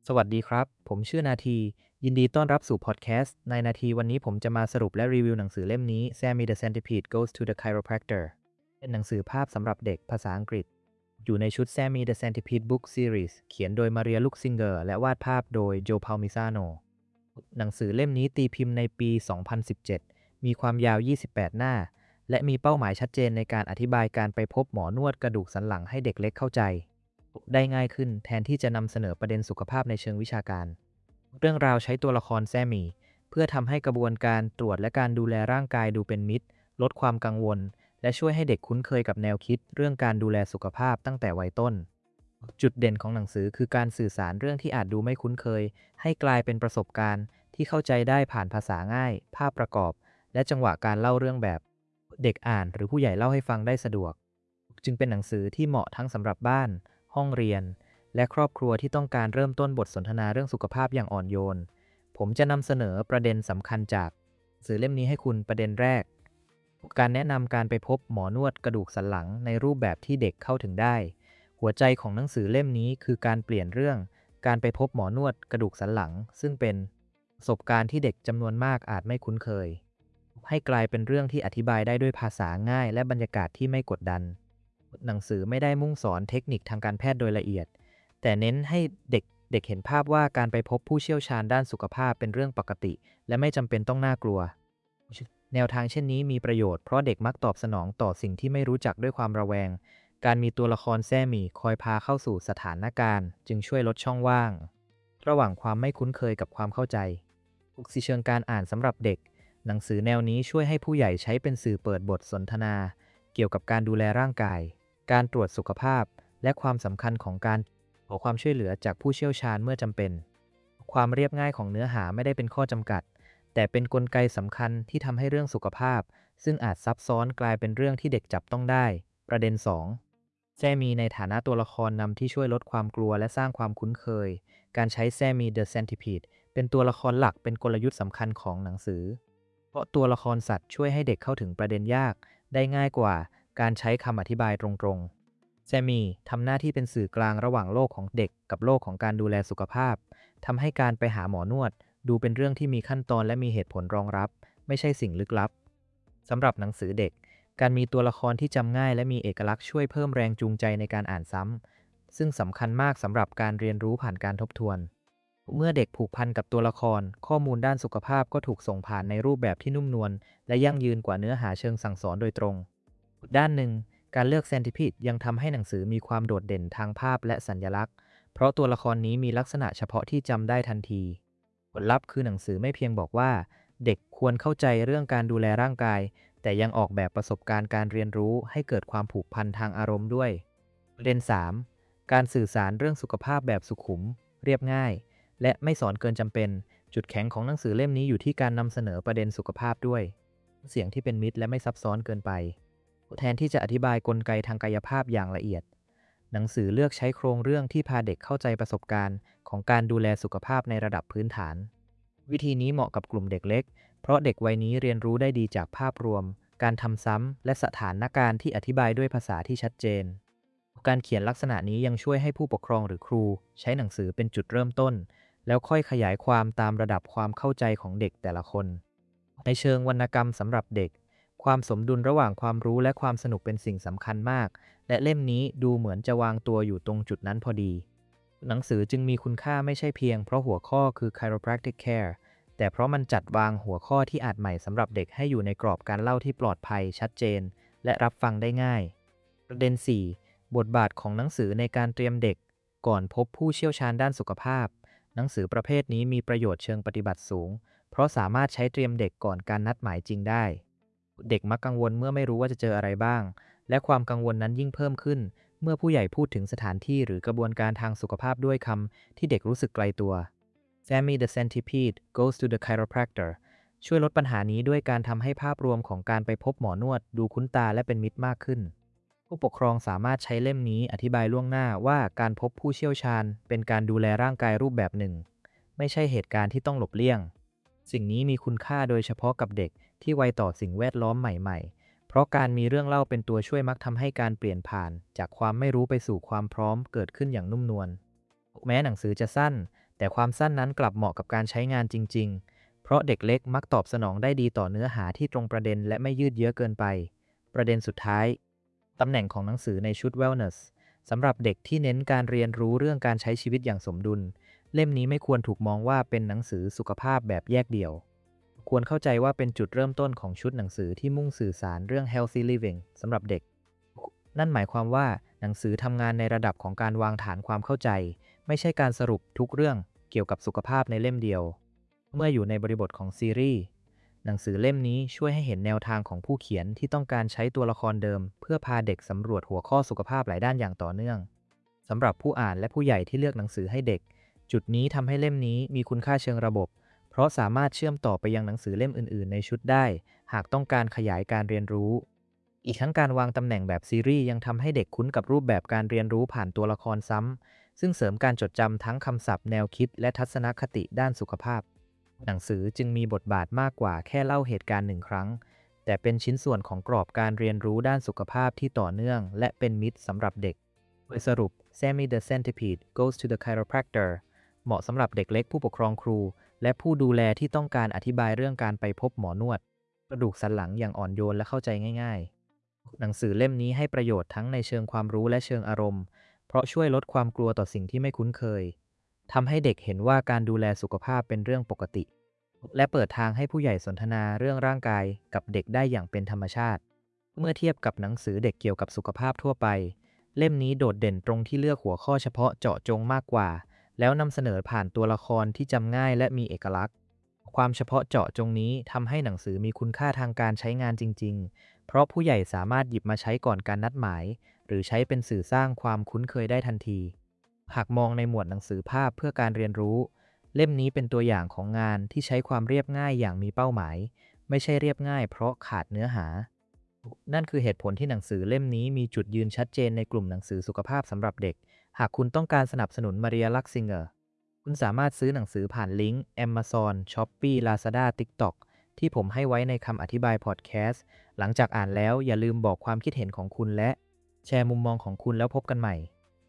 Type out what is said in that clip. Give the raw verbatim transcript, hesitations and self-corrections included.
สวัสดีครับ ผมชื่อนาทียินดีต้อนรับสู่พอดแคสต์ในนาทีวันนี้ผมจะมาสรุปและรีวิวหนังสือเล่มนี้ Sammy the Centipede Goes to the Chiropractor เป็นหนังสือภาพสำหรับเด็กภาษาอังกฤษอยู่ในชุด Sammy the Centipede Book Series เขียนโดยมาเรียลุกซิงเกอร์และวาดภาพโดยโจพาลมิซาโนหนังสือเล่มนี้ตีพิมพ์ในปี สองพันสิบเจ็ด มีความยาว ยี่สิบแปด หน้า และมีเป้าหมายชัดเจนในการอธิบายการไปพบหมอนวดกระดูกสันหลังให้เด็กเล็กเข้าใจได้ง่ายขึ้นแทนที่จะนำเสนอประเด็นสุขภาพในเชิงวิชาการ เรื่องราวใช้ตัวละครแซมมี่เพื่อทำให้กระบวนการตรวจและการดูแลร่างกายดูเป็นมิตรลดความกังวลและช่วยให้เด็กคุ้นเคยกับแนวคิดเรื่องการดูแลสุขภาพตั้งแต่วัยต้นจุดเด่นของหนังสือคือการสื่อสารเรื่องที่อาจดูไม่คุ้นเคยให้กลายเป็นประสบการณ์ที่เข้าใจได้ผ่านภาษาง่ายภาพประกอบและจังหวะการเล่าเรื่องแบบเด็กอ่านหรือผู้ใหญ่เล่าให้ฟังได้สะดวกจึงเป็นหนังสือที่เหมาะทั้งสำหรับบ้านห้องเรียนและครอบครัวที่ต้องการเริ่มต้นบทสนทนาเรื่องสุขภาพอย่างอ่อนโยนผมจะนำเสนอประเด็นสำคัญจากหนังสือเล่มนี้ให้คุณประเด็นแรกการแนะนำการไปพบหมอนวดกระดูกสันหลังในรูปแบบที่เด็กเข้าถึงได้หัวใจของหนังสือเล่มนี้คือการเปลี่ยนเรื่องการไปพบหมอนวดกระดูกสันหลังซึ่งเป็นประสบการณ์ที่เด็กจำนวนมากอาจไม่คุ้นเคยให้กลายเป็นเรื่องที่อธิบายได้ด้วยภาษาง่ายและบรรยากาศที่ไม่กดดันหนังสือไม่ได้มุ่งสอนเทคนิคทางการแพทย์โดยละเอียดแต่เน้นให้เด็กเด็กเห็นภาพว่าการไปพบผู้เชี่ยวชาญด้านสุขภาพเป็นเรื่องปกติและไม่จำเป็นต้องน่ากลัวแนวทางเช่นนี้มีประโยชน์เพราะเด็กมักตอบสนองต่อสิ่งที่ไม่รู้จักด้วยความระแวงการมีตัวละครแซ่มี่คอยพาเข้าสู่สถานการณ์จึงช่วยลดช่องว่างระหว่างความไม่คุ้นเคยกับความเข้าใจอุกสิเชิงการอ่านสำหรับเด็กหนังสือแนวนี้ช่วยให้ผู้ใหญ่ใช้เป็นสื่อเปิดบทสนทนาเกี่ยวกับการดูแลร่างกายการตรวจสุขภาพและความสำคัญของการขอความช่วยเหลือจากผู้เชี่ยวชาญเมื่อจำเป็นความเรียบง่ายของเนื้อหาไม่ได้เป็นข้อจำกัดแต่เป็นกลไกสำคัญที่ทำให้เรื่องสุขภาพซึ่งอาจซับซ้อนกลายเป็นเรื่องที่เด็กจับต้องได้ประเด็นสองแซมมีในฐานะตัวละครนำที่ช่วยลดความกลัวและสร้างความคุ้นเคยการใช้แซมมี The Centipede เป็นตัวละครหลักเป็นกลยุทธ์สำคัญของหนังสือเพราะตัวละครสัตว์ช่วยให้เด็กเข้าถึงประเด็นยากได้ง่ายกว่าการใช้คำอธิบายตรงๆแซมมี่ทำหน้าที่เป็นสื่อกลางระหว่างโลกของเด็กกับโลกของการดูแลสุขภาพทำให้การไปหาหมอนวดดูเป็นเรื่องที่มีขั้นตอนและมีเหตุผลรองรับไม่ใช่สิ่งลึกลับสำหรับหนังสือเด็กการมีตัวละครที่จำง่ายและมีเอกลักษณ์ช่วยเพิ่มแรงจูงใจในการอ่านซ้ำซึ่งสำคัญมากสำหรับการเรียนรู้ผ่านการทบทวนเมื่อเด็กผูกพันกับตัวละครข้อมูลด้านสุขภาพก็ถูกส่งผ่านในรูปแบบที่นุ่มนวลและยั่งยืนกว่าเนื้อหาเชิงสั่งสอนโดยตรงด้านหนึ่งการเลือกเซนติพีดยังทำให้หนังสือมีความโดดเด่นทางภาพและสัญลักษณ์เพราะตัวละครนี้มีลักษณะเฉพาะที่จำได้ทันทีผลลัพธ์คือหนังสือไม่เพียงบอกว่าเด็กควรเข้าใจเรื่องการดูแลร่างกายแต่ยังออกแบบประสบการณ์การเรียนรู้ให้เกิดความผูกพันทางอารมณ์ด้วยประเด็นสามการสื่อสารเรื่องสุขภาพแบบสุขุมเรียบง่ายและไม่สอนเกินจำเป็นจุดแข็งของหนังสือเล่มนี้อยู่ที่การนำเสนอประเด็นสุขภาพด้วยเสียงที่เป็นมิตรและไม่ซับซ้อนเกินไปแทนที่จะอธิบายกลไกทางกายภาพอย่างละเอียดหนังสือเลือกใช้โครงเรื่องที่พาเด็กเข้าใจประสบการณ์ของการดูแลสุขภาพในระดับพื้นฐานวิธีนี้เหมาะกับกลุ่มเด็กเล็กเพราะเด็กวัยนี้เรียนรู้ได้ดีจากภาพรวมการทำซ้ำและสถานการณ์ที่อธิบายด้วยภาษาที่ชัดเจนการเขียนลักษณะนี้ยังช่วยให้ผู้ปกครองหรือครูใช้หนังสือเป็นจุดเริ่มต้นแล้วค่อยขยายความตามระดับความเข้าใจของเด็กแต่ละคนในเชิงวรรณกรรมสำหรับเด็กความสมดุลระหว่างความรู้และความสนุกเป็นสิ่งสำคัญมากและเล่มนี้ดูเหมือนจะวางตัวอยู่ตรงจุดนั้นพอดีหนังสือจึงมีคุณค่าไม่ใช่เพียงเพราะหัวข้อคือ chiropractic care แต่เพราะมันจัดวางหัวข้อที่อาจใหม่สำหรับเด็กให้อยู่ในกรอบการเล่าที่ปลอดภัยชัดเจนและรับฟังได้ง่ายประเด็นสี่บทบาทของหนังสือในการเตรียมเด็กก่อนพบผู้เชี่ยวชาญด้านสุขภาพหนังสือประเภทนี้มีประโยชน์เชิงปฏิบัติสูงเพราะสามารถใช้เตรียมเด็กก่อนการนัดหมายจริงได้เด็กมักกังวลเมื่อไม่รู้ว่าจะเจออะไรบ้างและความกังวลนั้นยิ่งเพิ่มขึ้นเมื่อผู้ใหญ่พูดถึงสถานที่หรือกระบวนการทางสุขภาพด้วยคำที่เด็กรู้สึกไกลตัว Sammy the Centipede Goes to the Chiropractor ช่วยลดปัญหานี้ด้วยการทำให้ภาพรวมของการไปพบหมอนวดดูคุ้นตาและเป็นมิตรมากขึ้นผู้ปกครองสามารถใช้เล่มนี้อธิบายล่วงหน้าว่าการพบผู้เชี่ยวชาญเป็นการดูแลร่างกายรูปแบบหนึ่งไม่ใช่เหตุการณ์ที่ต้องหลบเลี่ยงสิ่งนี้มีคุณค่าโดยเฉพาะกับเด็กที่ไวต่อสิ่งแวดล้อมใหม่ๆเพราะการมีเรื่องเล่าเป็นตัวช่วยมักทำให้การเปลี่ยนผ่านจากความไม่รู้ไปสู่ความพร้อมเกิดขึ้นอย่างนุ่มนวลแม้หนังสือจะสั้นแต่ความสั้นนั้นกลับเหมาะกับการใช้งานจริงๆ เพราะเด็กเล็กมักตอบสนองได้ดีต่อเนื้อหาที่ตรงประเด็นและไม่ยืดเยื้อเกินไป ประเด็นสุดท้ายตำแหน่งของหนังสือในชุด Wellness สำหรับเด็กที่เน้นการเรียนรู้เรื่องการใช้ชีวิตอย่างสมดุลเล่มนี้ไม่ควรถูกมองว่าเป็นหนังสือสุขภาพแบบแยกเดี่ยวควรเข้าใจว่าเป็นจุดเริ่มต้นของชุดหนังสือที่มุ่งสื่อสารเรื่อง healthy living สำหรับเด็กนั่นหมายความว่าหนังสือทำงานในระดับของการวางฐานความเข้าใจไม่ใช่การสรุปทุกเรื่องเกี่ยวกับสุขภาพในเล่มเดียวเมื่ออยู่ในบริบทของซีรีส์หนังสือเล่มนี้ช่วยให้เห็นแนวทางของผู้เขียนที่ต้องการใช้ตัวละครเดิมเพื่อพาเด็กสำรวจหัวข้อสุขภาพหลายด้านอย่างต่อเนื่องสำหรับผู้อ่านและผู้ใหญ่ที่เลือกหนังสือให้เด็กจุดนี้ทำให้เล่มนี้มีคุณค่าเชิงระบบเพราะสามารถเชื่อมต่อไปยังหนังสือเล่มอื่นๆในชุดได้หากต้องการขยายการเรียนรู้อีกทั้งการวางตำแหน่งแบบซีรีส์ยังทำให้เด็กคุ้นกับรูปแบบการเรียนรู้ผ่านตัวละครซ้ำซึ่งเสริมการจดจำทั้งคำศัพท์แนวคิดและทัศนคติด้านสุขภาพหนังสือจึงมีบทบาทมากกว่าแค่เล่าเหตุการณ์หนึ่งครั้งแต่เป็นชิ้นส่วนของกรอบการเรียนรู้ด้านสุขภาพที่ต่อเนื่องและเป็นมิตรสำหรับเด็กโดยสรุป Sammy the Centipede Goes to the Chiropractor เหมาะสำหรับเด็กเล็กผู้ปกครองครูและผู้ดูแลที่ต้องการอธิบายเรื่องการไปพบหมอนวดกระดูกสันหลังอย่างอ่อนโยนและเข้าใจง่ายๆหนังสือเล่มนี้ให้ประโยชน์ทั้งในเชิงความรู้และเชิงอารมณ์เพราะช่วยลดความกลัวต่อสิ่งที่ไม่คุ้นเคยทำให้เด็กเห็นว่าการดูแลสุขภาพเป็นเรื่องปกติและเปิดทางให้ผู้ใหญ่สนทนาเรื่องร่างกายกับเด็กได้อย่างเป็นธรรมชาติเมื่อเทียบกับหนังสือเด็กเกี่ยวกับสุขภาพทั่วไปเล่มนี้โดดเด่นตรงที่เลือกหัวข้อเฉพาะเจาะจงมากกว่าแล้วนำเสนอผ่านตัวละครที่จำง่ายและมีเอกลักษณ์ความเฉพาะเจาะจงนี้ทำให้หนังสือมีคุณค่าทางการใช้งานจริงๆเพราะผู้ใหญ่สามารถหยิบมาใช้ก่อนการนัดหมายหรือใช้เป็นสื่อสร้างความคุ้นเคยได้ทันทีหากมองในหมวดหนังสือภาพเพื่อการเรียนรู้เล่มนี้เป็นตัวอย่างของงานที่ใช้ความเรียบง่ายอย่างมีเป้าหมายไม่ใช่เรียบง่ายเพราะขาดเนื้อหานั่นคือเหตุผลที่หนังสือเล่มนี้มีจุดยืนชัดเจนในกลุ่มหนังสือสุขภาพสำหรับเด็กหากคุณต้องการสนับสนุนมาเรียลักซิงเกอร์คุณสามารถซื้อหนังสือผ่านลิงก์ Amazon, Shopee, Lazada, TikTok ที่ผมให้ไว้ในคำอธิบายพอดแคสต์หลังจากอ่านแล้วอย่าลืมบอกความคิดเห็นของคุณและแชร์มุมมองของคุณแล้วพบกันใหม่